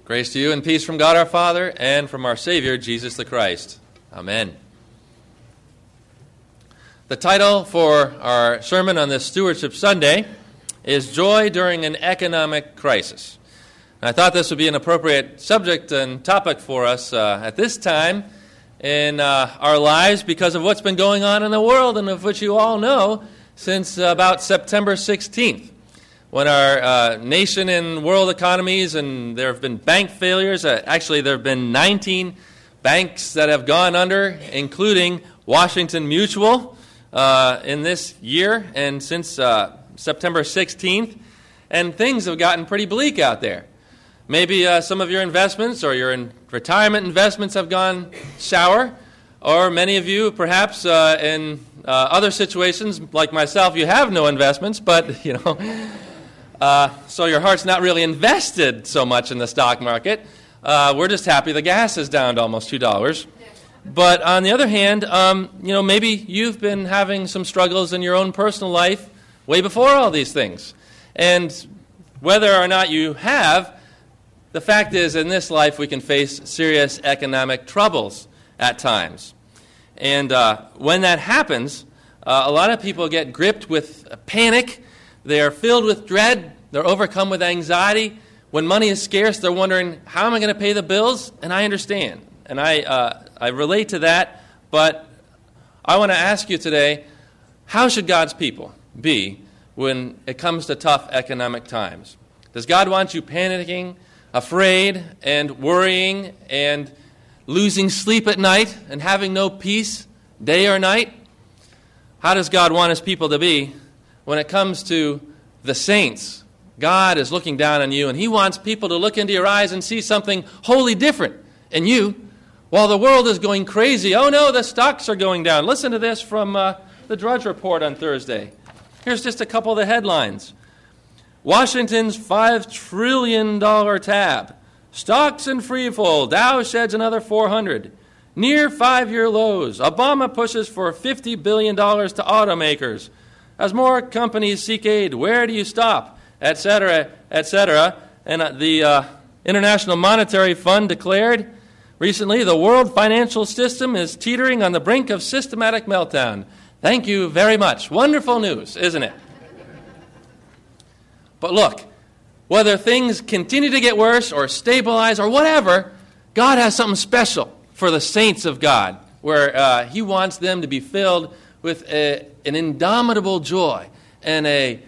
Grace to you and peace from God our Father and from our Savior, Jesus the Christ. Amen. The title for our sermon on this Stewardship Sunday is Joy During an Economic Crisis. And I thought this would be an appropriate subject and topic for us at this time in our lives because of what's been going on in the world and of which you all know since about September 16th. When our nation and world economies, and there have been bank failures. Actually, there have been 19 banks that have gone under, including Washington Mutual in this year and since September 16th. And things have gotten pretty bleak out there. Maybe some of your investments or your retirement investments have gone sour. Or many of you, perhaps in other situations, like myself, you have no investments, but, so your heart's not really invested so much in the stock market. We're just happy the gas is down to almost $2. But on the other hand, maybe you've been having some struggles in your own personal life way before all these things. And whether or not you have, the fact is in this life we can face serious economic troubles at times. And when that happens, a lot of people get gripped with panic. They are filled with dread. They're overcome with anxiety. When money is scarce, they're wondering, how am I going to pay the bills? And I understand. And I relate to that. But I want to ask you today, how should God's people be when it comes to tough economic times? Does God want you panicking, afraid, and worrying, and losing sleep at night, and having no peace day or night? How does God want His people to be when it comes to the saints? God is looking down on you, and He wants people to look into your eyes and see something wholly different in you. While the world is going crazy, oh no, the stocks are going down. Listen to this from the Drudge Report on Thursday. Here's just a couple of the headlines. Washington's $5 trillion tab. Stocks in freefall. Dow sheds another 400. Near 5-year lows. Obama pushes for $50 billion to automakers. As more companies seek aid, where do you stop? Etc., etc. And the International Monetary Fund declared recently the world financial system is teetering on the brink of systematic meltdown. Thank you very much. Wonderful news, isn't it? But look, whether things continue to get worse or stabilize or whatever, God has something special for the saints of God, where He wants them to be filled with an indomitable joy and a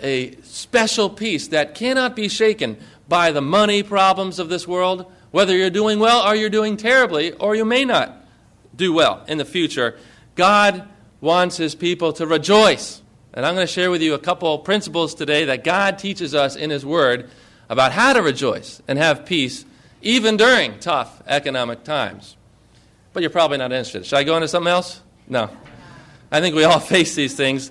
special peace that cannot be shaken by the money problems of this world, whether you're doing well or you're doing terribly, or you may not do well in the future. God wants His people to rejoice. And I'm going to share with you a couple principles today that God teaches us in His Word about how to rejoice and have peace even during tough economic times. But you're probably not interested. Should I go into something else? No. I think we all face these things.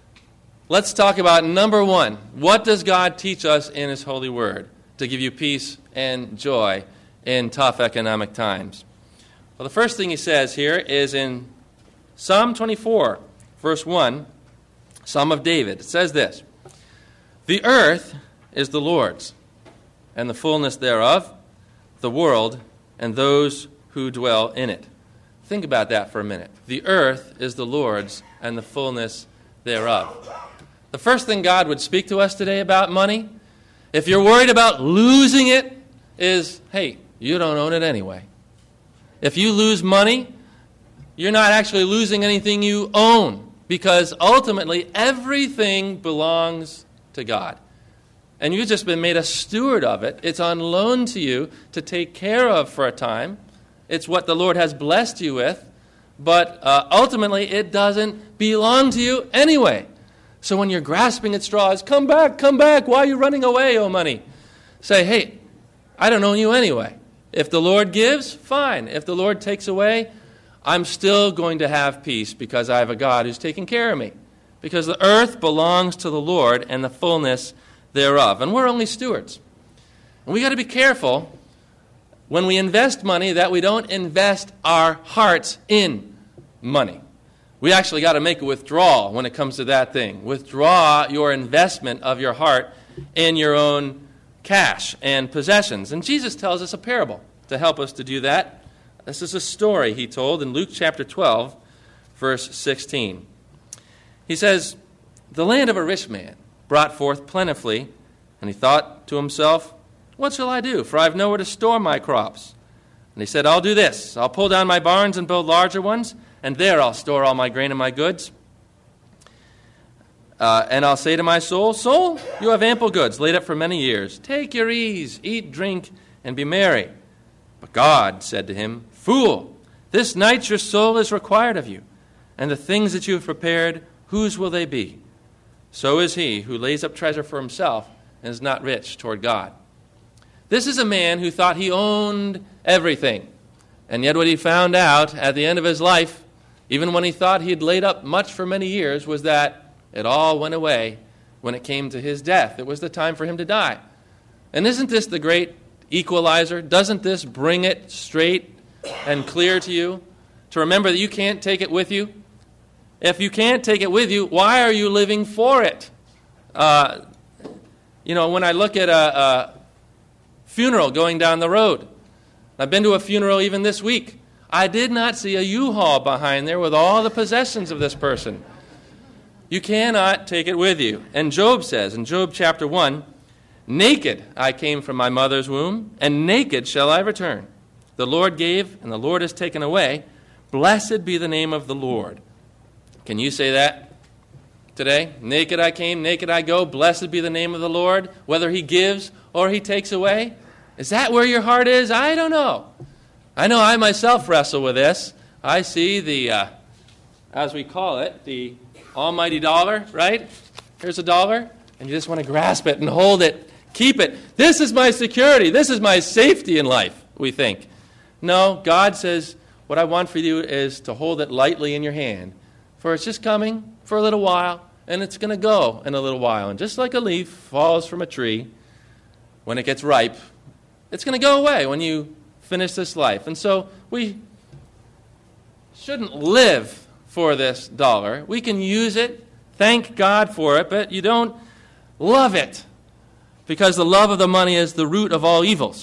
Let's talk about number one. What does God teach us in His holy word to give you peace and joy in tough economic times? Well, the first thing He says here is in Psalm 24, verse 1, Psalm of David. It says this: "The earth is the Lord's, and the fullness thereof, the world, and those who dwell in it." Think about that for a minute. The earth is the Lord's, and the fullness thereof. The first thing God would speak to us today about money, if you're worried about losing it, is, hey, you don't own it anyway. If you lose money, you're not actually losing anything you own, because ultimately everything belongs to God. And you've just been made a steward of it. It's on loan to you to take care of for a time. It's what the Lord has blessed you with, but ultimately it doesn't belong to you anyway. So when you're grasping at straws, come back, why are you running away, oh money? Say, hey, I don't own you anyway. If the Lord gives, fine. If the Lord takes away, I'm still going to have peace because I have a God who's taking care of me. Because the earth belongs to the Lord and the fullness thereof. And we're only stewards. And we got to be careful when we invest money that we don't invest our hearts in money. We actually got to make a withdrawal when it comes to that thing. Withdraw your investment of your heart in your own cash and possessions. And Jesus tells us a parable to help us to do that. This is a story he told in Luke chapter 12, verse 16. He says, "The land of a rich man brought forth plentifully, and he thought to himself, 'What shall I do? For I have nowhere to store my crops.' And he said, 'I'll do this. I'll pull down my barns and build larger ones, and there I'll store all my grain and my goods. And I'll say to my soul, Soul, you have ample goods laid up for many years. Take your ease, eat, drink, and be merry.' But God said to him, 'Fool, this night your soul is required of you, and the things that you have prepared, whose will they be? So is he who lays up treasure for himself and is not rich toward God.'" This is a man who thought he owned everything. And yet what he found out at the end of his life, even when he thought he had laid up much for many years, was that it all went away when it came to his death. It was the time for him to die. And isn't this the great equalizer? Doesn't this bring it straight and clear to you to remember that you can't take it with you? If you can't take it with you, why are you living for it? When I look at a funeral going down the road, I've been to a funeral even this week, I did not see a U-Haul behind there with all the possessions of this person. You cannot take it with you. And Job says in Job chapter 1, "Naked I came from my mother's womb, and naked shall I return. The Lord gave, and the Lord has taken away. Blessed be the name of the Lord." Can you say that today? Naked I came, naked I go. Blessed be the name of the Lord, whether he gives or he takes away. Is that where your heart is? I don't know. I know I myself wrestle with this. I see the, as we call it, the almighty dollar, right? Here's a dollar, and you just want to grasp it and hold it, keep it. This is my security. This is my safety in life, we think. No, God says, what I want for you is to hold it lightly in your hand, for it's just coming for a little while, and it's going to go in a little while. And just like a leaf falls from a tree, when it gets ripe, it's going to go away when you finish this life. And so we shouldn't live for this dollar. We can use it, thank God for it, but you don't love it, because the love of the money is the root of all evils.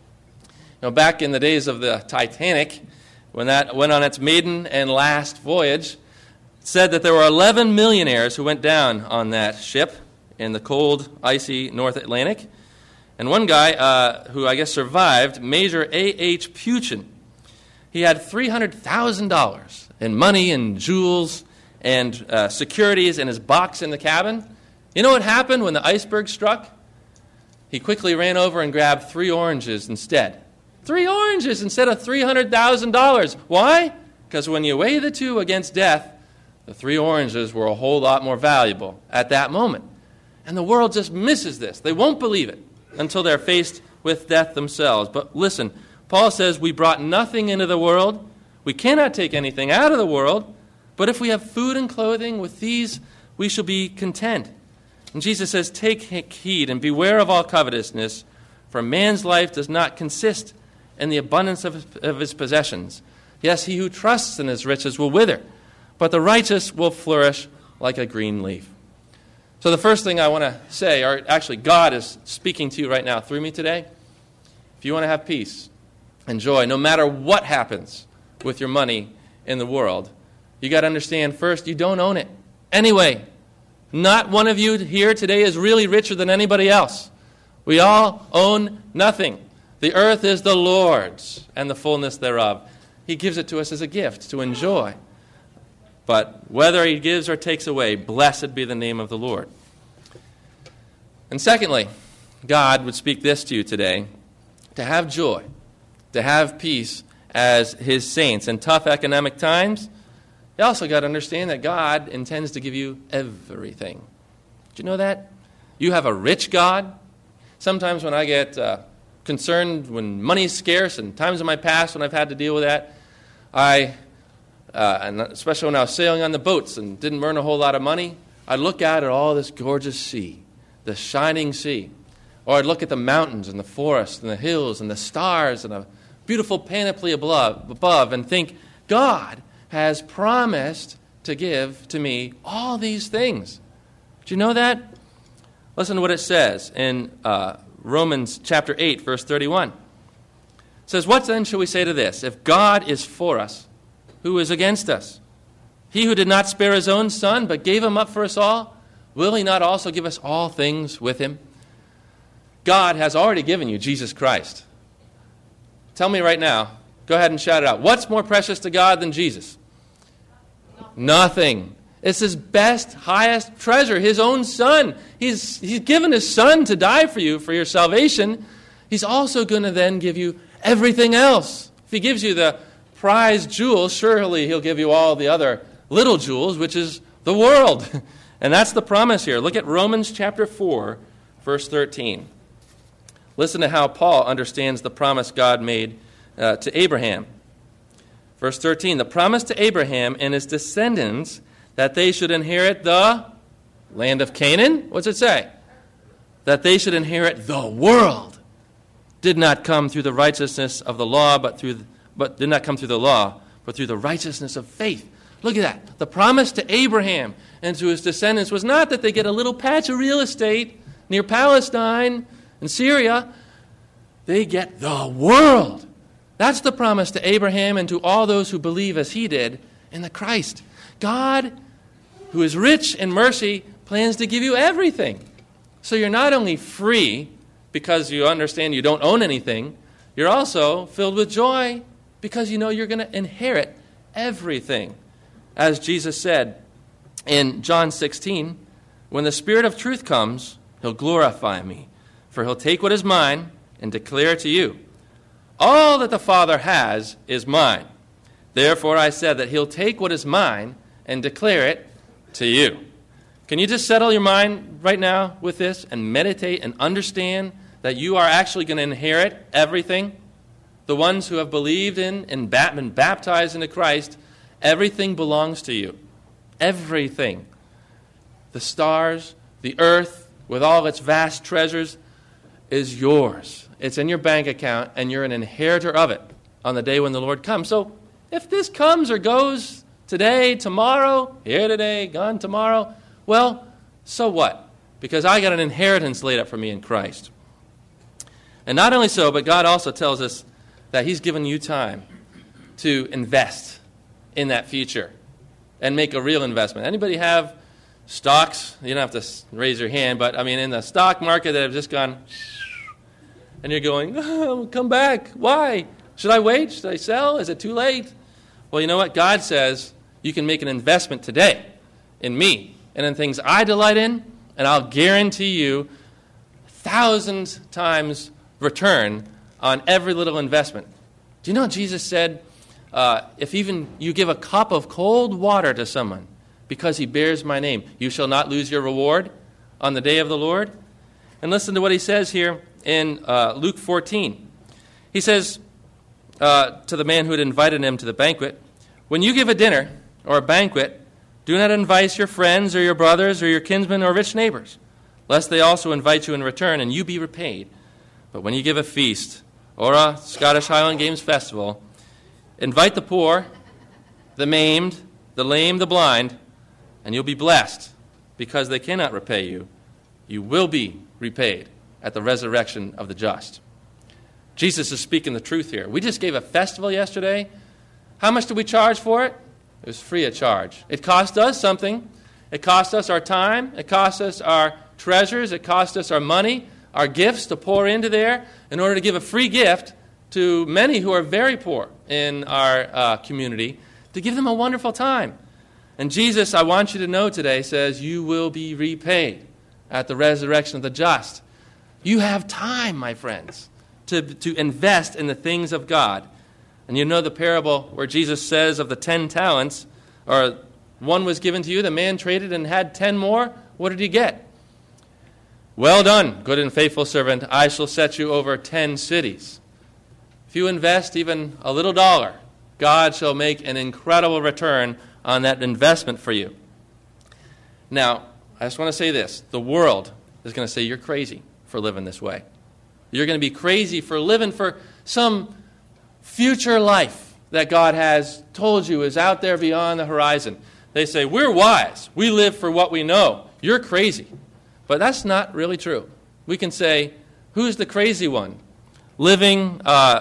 Back in the days of the Titanic, when that went on its maiden and last voyage, it said that there were 11 millionaires who went down on that ship in the cold, icy North Atlantic. And one guy who I guess survived, Major A.H. Puchin, he had $300,000 in money and jewels and securities in his box in the cabin. You know what happened when the iceberg struck? He quickly ran over and grabbed 3 oranges instead. 3 oranges instead of $300,000. Why? Because when you weigh the two against death, the 3 oranges were a whole lot more valuable at that moment. And the world just misses this. They won't believe it until they're faced with death themselves. But listen, Paul says we brought nothing into the world. We cannot take anything out of the world. But if we have food and clothing, with these we shall be content. And Jesus says, take heed and beware of all covetousness, for man's life does not consist in the abundance of his possessions. Yes, he who trusts in his riches will wither, but the righteous will flourish like a green leaf. So the first thing I want to say, or actually God is speaking to you right now through me today. If you want to have peace and joy, no matter what happens with your money in the world, you got to understand first, you don't own it. Anyway, not one of you here today is really richer than anybody else. We all own nothing. The earth is the Lord's and the fullness thereof. He gives it to us as a gift to enjoy. But whether he gives or takes away, blessed be the name of the Lord. And secondly, God would speak this to you today, to have joy, to have peace as his saints. In tough economic times, you also got to understand that God intends to give you everything. Do you know that? You have a rich God. Sometimes when I get concerned, when money's scarce, and times in my past when I've had to deal with that, and especially when I was sailing on the boats and didn't earn a whole lot of money, I'd look out at all this gorgeous sea, the shining sea. Or I'd look at the mountains and the forests and the hills and the stars and a beautiful panoply above and think, God has promised to give to me all these things. Do you know that? Listen to what it says in Romans chapter 8, verse 31. It says, "What then shall we say to this? If God is for us, who is against us? He who did not spare his own son, but gave him up for us all, will he not also give us all things with him?" God has already given you Jesus Christ. Tell me right now, go ahead and shout it out. What's more precious to God than Jesus? Nothing. It's his best, highest treasure, his own son. He's given his son to die for you, for your salvation. He's also going to then give you everything else. If he gives you the prized jewels, surely he'll give you all the other little jewels, which is the world. And that's the promise here. Look at Romans chapter 4, verse 13. Listen to how Paul understands the promise God made to Abraham. Verse 13, "The promise to Abraham and his descendants that they should inherit the land of Canaan." What's it say? That they should inherit the world. Did not come through the righteousness of the law, but did not come through the law, but through the righteousness of faith. Look at that. The promise to Abraham and to his descendants was not that they get a little patch of real estate near Palestine and Syria. They get the world. That's the promise to Abraham and to all those who believe as he did in the Christ. God, who is rich in mercy, plans to give you everything. So you're not only free because you understand you don't own anything, you're also filled with joy because you know you're going to inherit everything. As Jesus said in John 16, "When the Spirit of truth comes, he'll glorify me, for he'll take what is mine and declare it to you. All that the Father has is mine. Therefore I said that he'll take what is mine and declare it to you." Can you just settle your mind right now with this and meditate and understand that you are actually going to inherit everything? The ones who have believed in and been baptized into Christ, everything belongs to you. Everything. The stars, the earth, with all its vast treasures, is yours. It's in your bank account, and you're an inheritor of it on the day when the Lord comes. So if this comes or goes today, tomorrow, here today, gone tomorrow, well, so what? Because I got an inheritance laid up for me in Christ. And not only so, but God also tells us that he's given you time to invest in that future and make a real investment. Anybody have stocks? You don't have to raise your hand, but I mean in the stock market that have just gone, and you're going, "Oh, come back. Why? Should I wait? Should I sell? Is it too late?" Well, you know what? God says you can make an investment today in me and in things I delight in, and I'll guarantee you 1,000 times return on every little investment. Do you know Jesus said, if even you give a cup of cold water to someone because he bears my name, you shall not lose your reward on the day of the Lord? And listen to what he says here in Luke 14. He says to the man who had invited him to the banquet, "When you give a dinner or a banquet, do not invite your friends or your brothers or your kinsmen or rich neighbors, lest they also invite you in return and you be repaid. But when you give a feast or a Scottish Highland Games festival, invite the poor, the maimed, the lame, the blind, and you'll be blessed, because they cannot repay you. You will be repaid at the resurrection of the just." Jesus is speaking the truth here. We just gave a festival yesterday. How much did we charge for it? It was free of charge. It cost us something. It cost us our time. It cost us our treasures. It cost us our money, our gifts to pour into there in order to give a free gift to many who are very poor in our community, to give them a wonderful time. And Jesus, I want you to know today, says you will be repaid at the resurrection of the just. You have time, my friends, to invest in the things of God. And you know the parable where Jesus says of the 10 talents, or one was given to you, the man traded and had 10 more. What did he get? "Well done, good and faithful servant. I shall set you over 10 cities. If you invest even a little dollar, God shall make an incredible return on that investment for you. Now, I just want to say this. The world is going to say you're crazy for living this way. You're going to be crazy for living for some future life that God has told you is out there beyond the horizon. They say, we're wise. We live for what we know. You're crazy. But that's not really true. We can say, Who's the crazy one? Living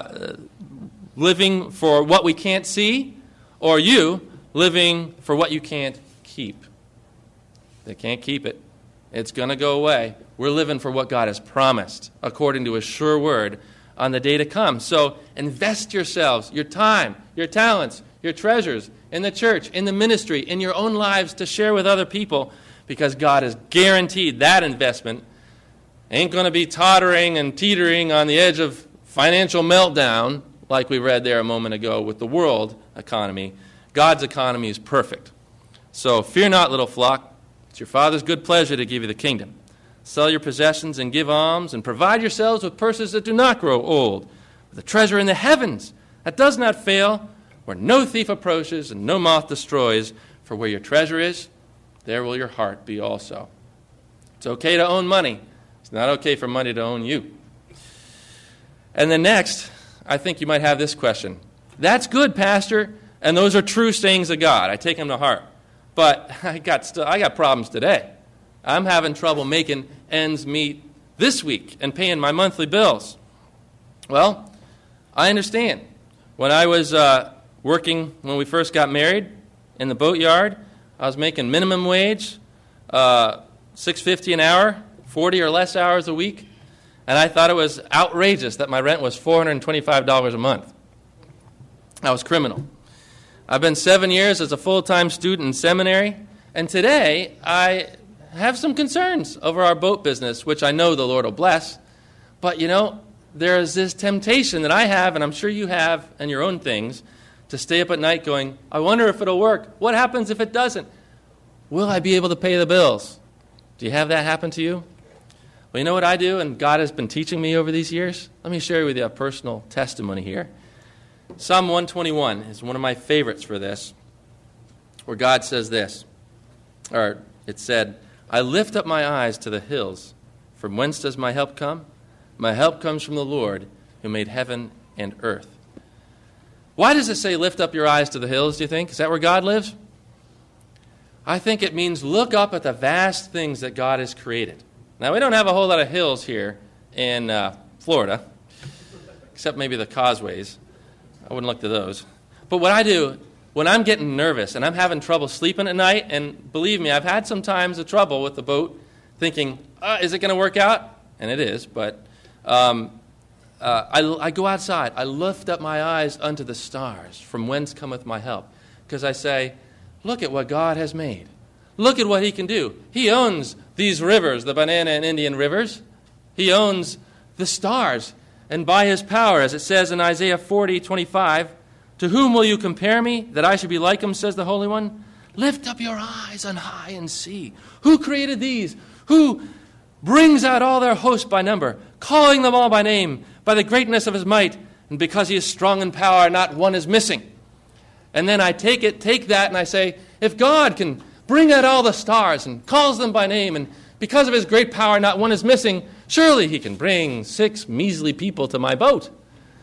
for what we can't see, or you living for what you can't keep? They can't keep it. It's going to go away. We're living for what God has promised, according to His sure word, on the day to come. So invest yourselves, your time, your talents, your treasures in the church, in the ministry, in your own lives to share with other people, because God has guaranteed that investment ain't going to be tottering and teetering on the edge of financial meltdown like we read there a moment ago with the world economy. God's economy is perfect. So fear not, little flock. It's your Father's good pleasure to give you the kingdom. Sell your possessions and give alms, and provide yourselves with purses that do not grow old, with a treasure in the heavens that does not fail, where no thief approaches and no moth destroys. For where your treasure is, there will your heart be also. It's okay to own money. It's not okay for money to own you. And then next, I think you might have this question. That's good, Pastor, and those are true sayings of God. I take them to heart. But I got problems today. I'm having trouble making ends meet this week and paying my monthly bills. Well, I understand. When I was working, when we first got married in the boatyard, I was making minimum wage, $6.50 an hour, 40 or less hours a week, and I thought it was outrageous that my rent was $425 a month. That was criminal. I've been 7 years as a full-time student in seminary, and today I have some concerns over our boat business, which I know the Lord will bless. But, there is this temptation that I have, and I'm sure you have, and your own things, to stay up at night going, I wonder if it'll work. What happens if it doesn't? Will I be able to pay the bills? Do you have that happen to you? Well, you know what I do, and God has been teaching me over these years? Let me share with you a personal testimony here. Psalm 121 is one of my favorites for this, where God says this, or it said, I lift up my eyes to the hills. From whence does my help come? My help comes from the Lord, who made heaven and earth. Why does it say lift up your eyes to the hills, do you think? Is that where God lives? I think it means look up at the vast things that God has created. Now, we don't have a whole lot of hills here in Florida, except maybe the causeways. I wouldn't look to those. But what I do, when I'm getting nervous and I'm having trouble sleeping at night, and believe me, I've had some times of trouble with the boat, thinking, is it going to work out? And it is, but I go outside. I lift up my eyes unto the stars, from whence cometh my help. Because I say, look at what God has made. Look at what He can do. He owns these rivers, the Banana and Indian rivers. He owns the stars. And by His power, as it says in Isaiah 40:25, to whom will you compare me, that I should be like Him, says the Holy One? Lift up your eyes on high and see. Who created these? Who brings out all their host by number, calling them all by name, by the greatness of His might, and because He is strong in power, not one is missing. And then I take that, and I say, if God can bring out all the stars and calls them by name, and because of His great power, not one is missing, surely He can bring 6 measly people to my boat.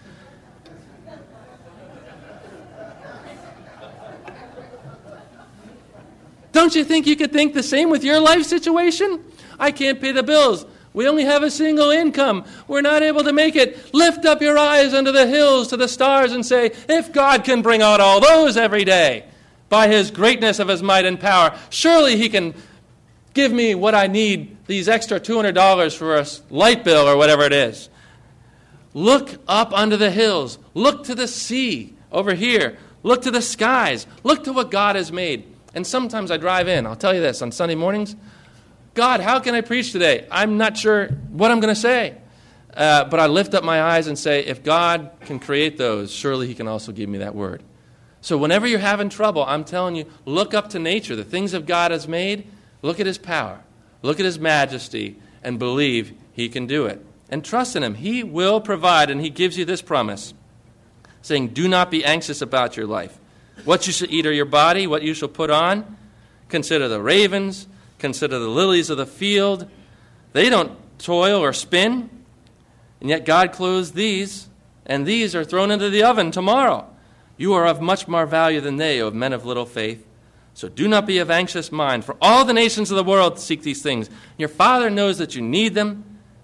Don't you think you could think the same with your life situation? I can't pay the bills. We only have a single income. We're not able to make it. Lift up your eyes unto the hills, to the stars, and say, if God can bring out all those every day by His greatness of His might and power, surely He can give me what I need, these extra $200 for a light bill or whatever it is. Look up unto the hills. Look to the sea over here. Look to the skies. Look to what God has made. And sometimes I drive in. I'll tell you this, on Sunday mornings, God, how can I preach today? I'm not sure what I'm going to say. But I lift up my eyes and say, if God can create those, surely He can also give me that word. So whenever you're having trouble, I'm telling you, look up to nature, the things that God has made. Look at His power. Look at His majesty and believe He can do it. And trust in Him. He will provide, and He gives you this promise, saying, do not be anxious about your life. What you shall eat or your body, what you shall put on. Consider the ravens. Consider the lilies of the field. They don't toil or spin. And yet God clothes these, and these are thrown into the oven tomorrow. You are of much more value than they, O men of little faith. So do not be of anxious mind, for all the nations of the world seek these things. Your Father knows that you need them.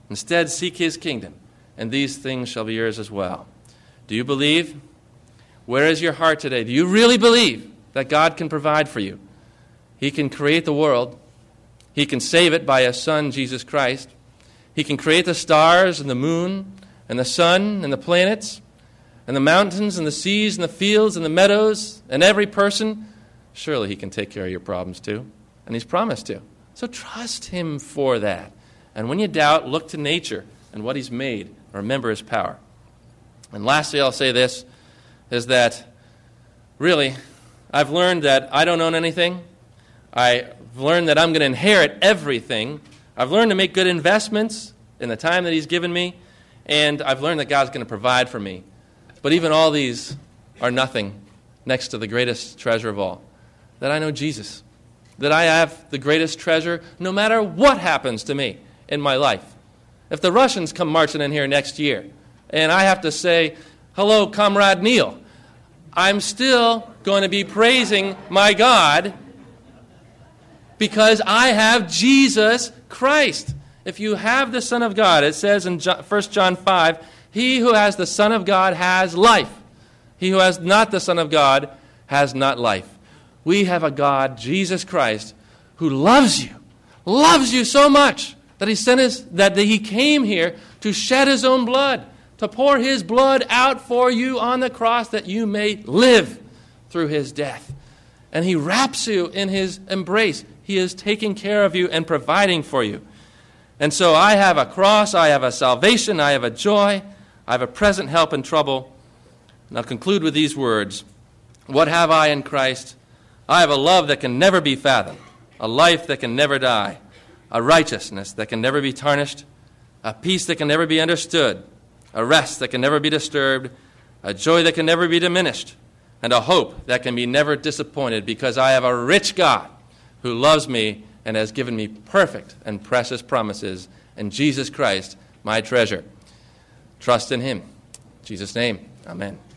Instead, seek his kingdom, and these things shall be yours as well. Do you believe? Where is your heart today? Do you really believe that God can provide for you? He can create the world. He can save it by his Son, Jesus Christ. He can create the stars and the moon and the sun and the planets and the mountains and the seas and the fields and the meadows and every person. Surely he can take care of your problems too. And he's promised to. So trust him for that. And when you doubt, look to nature and what he's made. Remember his power. And lastly, I'll say this, is that really, I've learned that I don't own anything. I've learned that I'm going to inherit everything. I've learned to make good investments in the time that he's given me. And I've learned that God's going to provide for me. But even all these are nothing next to the greatest treasure of all, that I know Jesus, that I have the greatest treasure no matter what happens to me in my life. If the Russians come marching in here next year and I have to say, hello, Comrade Neil, I'm still going to be praising my God because I have Jesus Christ. If you have the Son of God, it says in 1 John 5, he who has the Son of God has life. He who has not the Son of God has not life. We have a God, Jesus Christ, who loves you so much that he came here to shed his own blood, to pour his blood out for you on the cross that you may live through his death. And he wraps you in his embrace. He is taking care of you and providing for you. And so I have a cross, I have a salvation, I have a joy, I have a present help in trouble. And I'll conclude with these words. What have I in Christ? I have a love that can never be fathomed, a life that can never die, a righteousness that can never be tarnished, a peace that can never be understood, a rest that can never be disturbed, a joy that can never be diminished, and a hope that can be never disappointed, because I have a rich God who loves me and has given me perfect and precious promises in Jesus Christ, my treasure. Trust in him. In Jesus' name, amen.